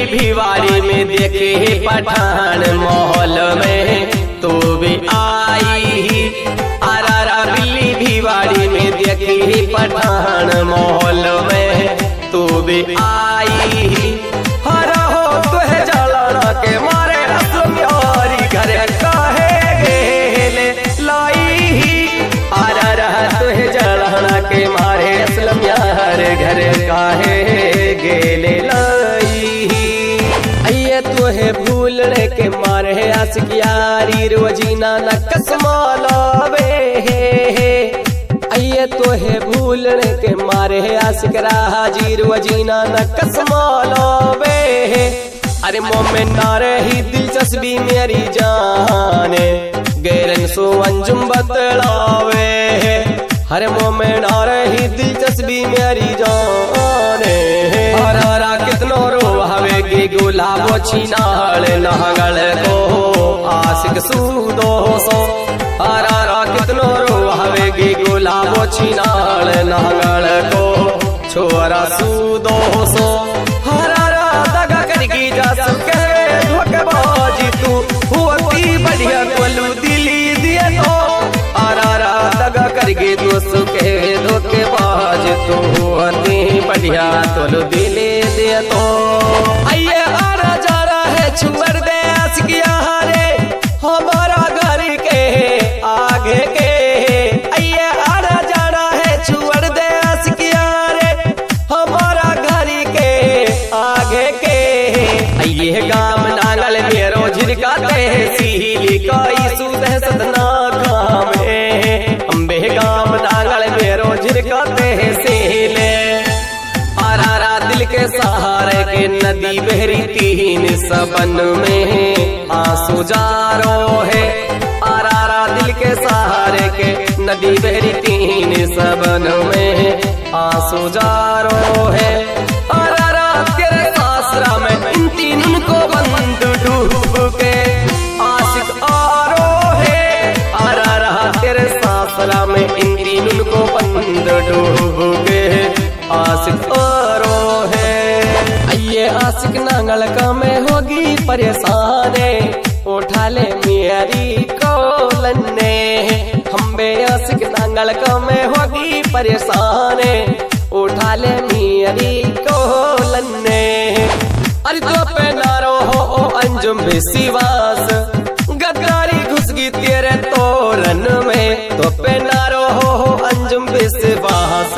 भिवाड़ी में देखे पठान माहौल में तू भी आई। आरारा बिल्ली भिवाड़ी में देखे पठान माहौल में तू भी आई। हरा हो तुहे जलाना के मारे असमियारी घर काहे गेले लाई। आरारा तुहे जलाना के मारे असमियार घर काहे गेले लाई। अये तुहे भूलने के मारे आशिकियारी रोजीना न कसमालावे। अये तुहे भूलने के मारे आशिक राजी रोजीना न कसमालावे। अरे मोमे नारे ही दिलचस्पी मेरी जाने गैरन सो अंजुम बतलावे। हरे मोमे नारे ही दिलचस्पी मेरी जाने। हरारा कितनो रोहावेगी गुलाबो छीनाल नहगल को आशिक सूदो सो। हरारा कितनो रोहावेगी गुलाबो छीनाल नहगल को छोरा सूदो सो। हरारा दगा करगी जा सके धोखेबाजी तू होती बढ़िया कोलू दिली दिए तो। हरारा दगा करगी दोस्त के धोखेबाज तू होती बढ़िया तोलू दिली दिए तो। आइए आरा जा रहा है छुअर दे आशिकिया हारे हमारा घर के आगे के। आइए आरा जा रहा है छुअर दे आशिकिया हारे हमारा घर के आगे के। आइए गाम नांगल मेरो झिरका तहसीली काई सुदह सदना काम है। अम्बे गाम नांगल मेरो झिरका तहसीले। आरारा दिल के सहारे के नदी बहरी तीन सबन में आंसू जारो है। आरारा दिल के सहारे के नदी बहरी तीन सबन में आंसू जारो है। आरारा तेरे सासरा में इन तीनों को बंद डूब के आशिक आरो है। आरारा तेरे सासरा में इन तीनों को बंद डूब के आशिक आरो है। ये आशिक नांगल का में होगी परेशाने उठा ले मेरी कोलने। हम बे आशिक नांगल का में होगी परेशाने उठा ले मेरी कोलने। अरे तो पे नारो हो अंजुम विश्वास गद्दारी घुस गई तेरे तोरन में। तो पे नारो हो अंजुम विश्वास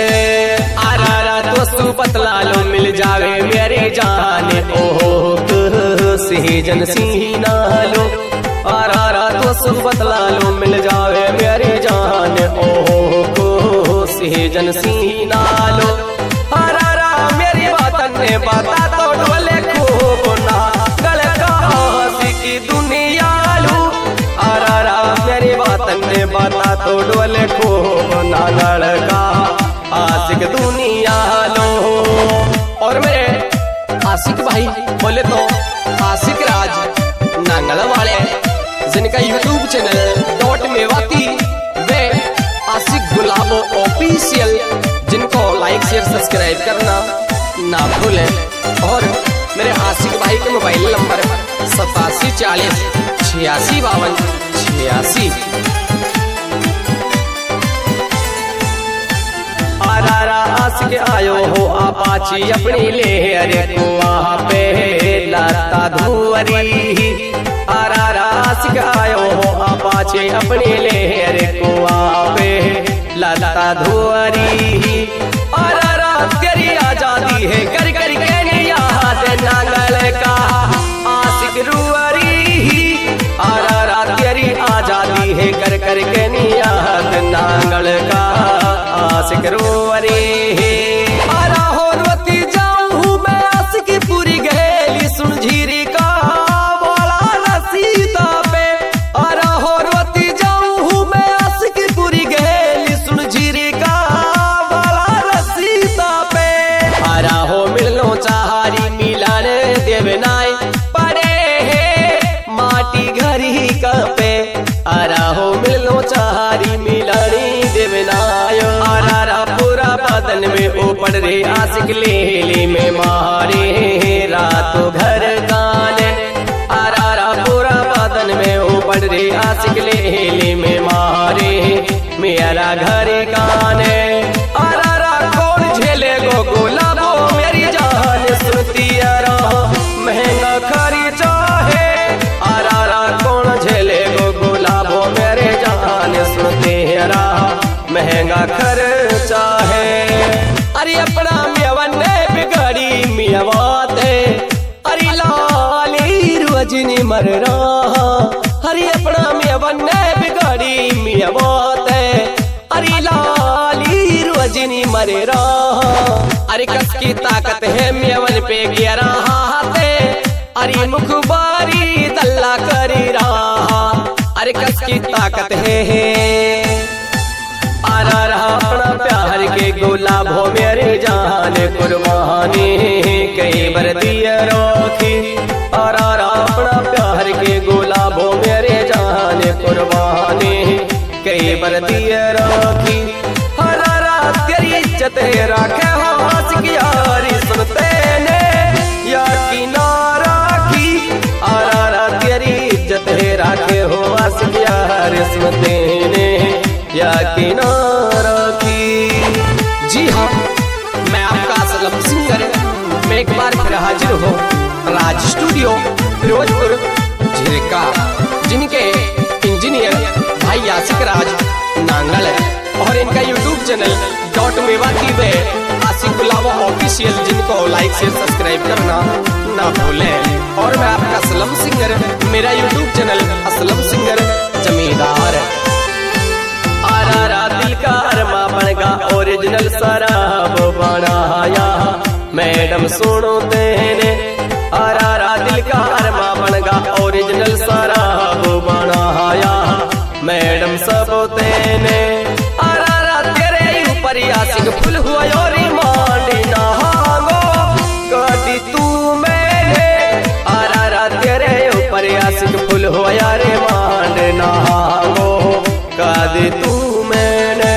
आरारा दोस्तों पतला लो मिल जावे मेरी जाने ओहो सीजन सीना लो। आरारा दोस्तों पतला लो मिल जावे मेरी जाने ओहो सीजन सीना लो। आरारा मेरी बातन ने बाता तो डोले खूब ना गल का की दुनिया लो। आरारा मेरी बातन ने बाता तो डोले खूब ना गल का आशिक दुनिया लो। और मेरे आशिक भाई बोले तो आशिक राज नांगल वाले जिनका यूट्यूब चैनल .मेवाती वे आशिक गुलाबो ऑफिशियल जिनको लाइक शेयर सब्सक्राइब करना ना भूलें। और मेरे आशिक भाई के मोबाइल नंबर 8740 8652 86। आरारा आशिक आयो हो आपाची अपनी लेहर को वहाँ पे लाता धुअरी। आरारा आशिक आयो हो आपाची अपनी लेहर को वहाँ पे लाता धुअरी। आरारा तेरी आजादी है कर कर के याद नांगल का आशिक रुअरी। आरारा तेरी आजादी है कर कर के याद नांगल का आशिक रुअरी। आरा हो रोती जाऊं मैं आशिकी पूरी गहेली सुन झीरी का बोला नसीता पे। आरा हो रोती जाऊं मैं आशिकी पूरी गहेली सुन झीरी का बोला नसीता पे। आरा हो मिलनो चाहारी मिलन देवनाई पड़े है माटी घरी का पे। आरा हो मिलनो चाहारी मिलनी देवनाय। आरारा पूरा बदन में ऊपर रे आशिक ले में मारे रातों अपना मियावन ने बिगड़ी मियावाते अरे लाली रजनी मर रहा हरी अपना मियावन ने बिगड़ी मियावाते अरे लाली रजनी मर रहा अरे कस की ताकत है मियावन पे गिरा रहा अरे मुखबारी दल्ला करी रहा अरे कस की ताकत है आरा रहा अपना प्यार के गुलाब हो मेरे जान कुर्बानी कई बार दिया रोकी आरा रहा अपना प्यार के गुलाब हो मेरे जान कुर्बानी कई बार दिया रोकी हरा रात तेरी इज्जत राखे हो हंस की यारी सुनते ने या किनारा की आरा रात तेरी इज्जत राखे हो हंस की यारी सुनते ने या किनारा की। जी हाँ, मैं आपका असलम सिंगर मैं एक बार फिर हाजिर हूँ राज स्टूडियो फिरोजपुर झिरका जिनके इंजीनियर भाई यासिक राज नांगल है और इनका यूट्यूब चैनल .मेवा टीवी आसिक गुलाबो ऑफिशियल जिनको लाइक शेयर सब्सक्राइब करना ना भूलें। और मैं आपका असलम सिंगर मेरा YouTube channel Aslam singer Zamindar है। आरा दिल का अरमा बनेगा ओरिजिनल शराब बनाया मैडम सुनो तेने आरा दिल का अरमा बनेगा ओरिजिनल शराब बनाया मैडम सब तेने आरा तेरे ऊपर आशिक फुल हुआ और मांडी नहागो कदी तू मैंने आरा तेरे ऊपर आशिक फुल हुआ यार मांड नहागो कदी तू मैंने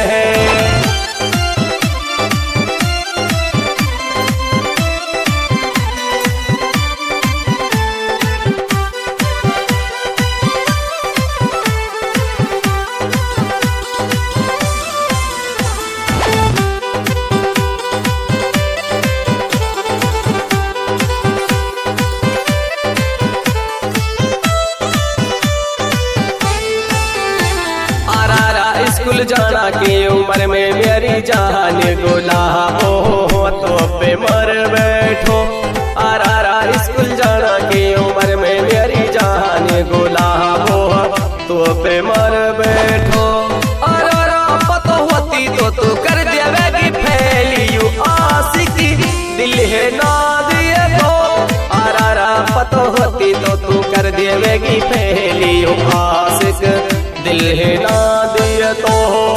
स्कूल जाना की उम्र में मेरी जान गुलाबो तो पे मर बैठो आरा स्कूल जाना की उम्र में मेरी जान गुलाबो तो पे मर बैठो आरा पतो होती तो तू कर देवेगी फैलियो आशिकी दिल है ना दिए तो आरा पतो होती तो तू कर देवेगी फैलियो आशिक दिल है ना दिए तो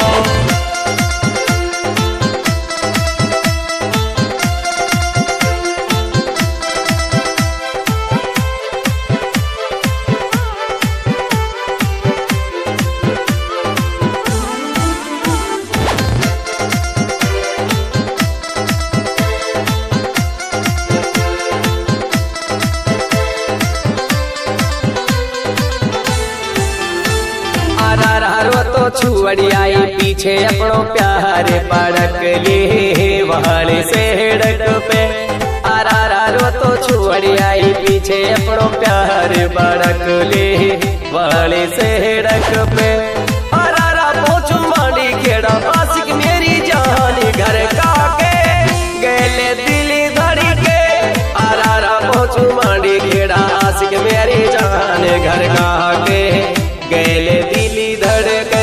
तो छुअड़ी आई पीछे अपनो प्यार पड़क ले वाले से डक पे आरा तो छुअड़ी आई पीछे अपनो प्यार पड़क ले वाले से डक पे आरा पहुंचू मांडी खेड़ा आशिक मेरी जान घर का के गले दिल धड़ी के आरा पहुंचू मांडी खेड़ा आशिक मेरी जान घर का के गले दिली धड़के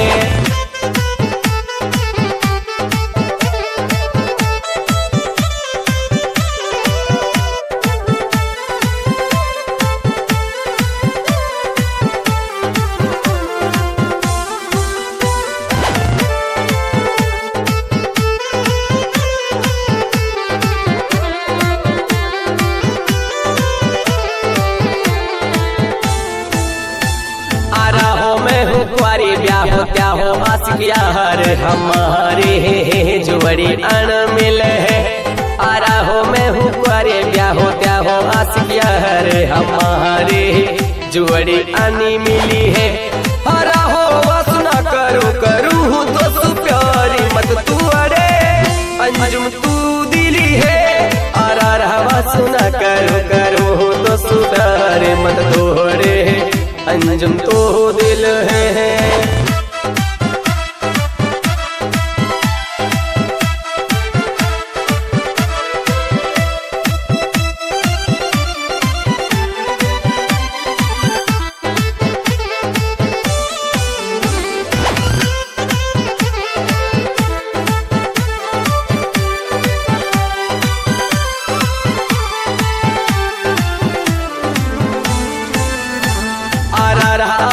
कुआरी ब्याह हो क्या हो आशिक यार हमारे जुवड़ी अन मिले है आरा हो मैं हूँ कुआरी ब्याह हो क्या हो आशिक यार हमारे जुवड़ी अनी मिली है हरा हो वासना करू करू तो प्यारी मत तू अड़े अंजुम तू दिली है आरा रहा सुना करू करू तो सुधार मत तोड़े अंजुम तो दिल है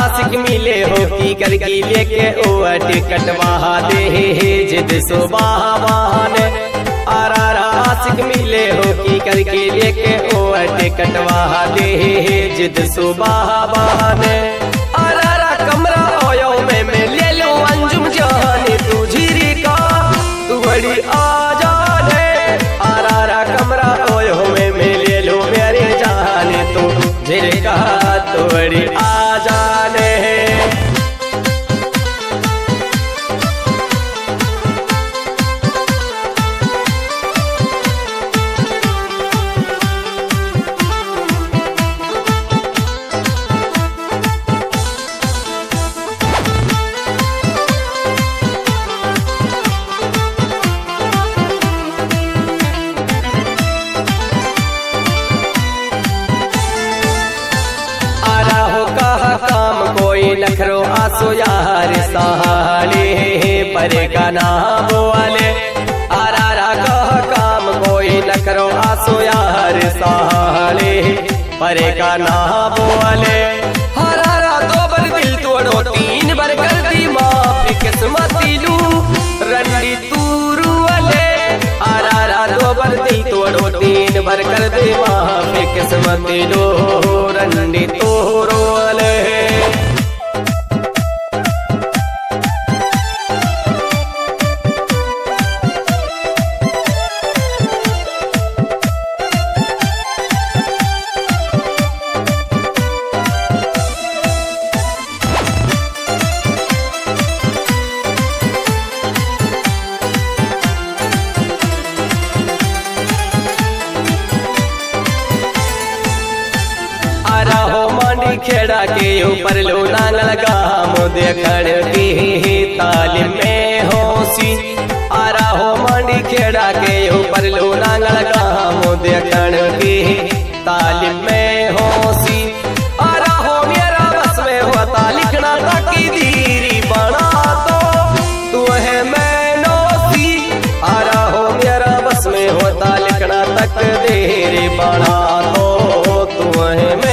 आशिक मिले हो की करके लेके ओ टिकटवा दे जिद सुबह ने आरा आशिक मिले हो की करके लेके ओ टिकटवा दे जिद सुबह ने आरा कमरा ओयो में ले लो अंजुम जाने तू झीरी का तू बड़ी आजा दे आरा कमरा ओयो में ले लो मेरे जाने तू झीरी का तू बड़ी आजा ने काम कोई नखरो आसो यार सहाले परे का नाम वाले आरा कह काम कोई नखरो आसो यार सहाले परे का नाम वाले हरारा दो बर दिल तोड़ो तीन बार कर दी माफी किस्मती लू रंडी तूरू वाले आरा दो बर दिल तोड़ो तीन बार कर दे माफी किस्मती लो रंडी तोरो वाले खेड़ा के ऊपर लो नांगल गाम देखण की तालीम में होसी आरा हो मांडी खेड़ा के ऊपर लो नांगल गाम देखण की तालीम में होसी आरा हो मेरा बस में होता लिखना ताकि धीरी बना तो तू है मैं नोसी आरा हो मेरा बस में होता लिखना तक देरी बना तो तू है